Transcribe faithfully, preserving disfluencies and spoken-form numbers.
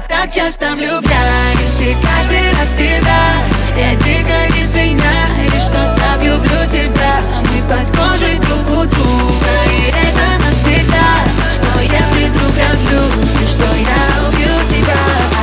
так часто влюбляюсь, и каждый раз тебя я дико извиняюсь, что так люблю тебя. Мы под кожей друг у друга, и это навсегда. Но если вдруг разлюбишь, то я убью тебя.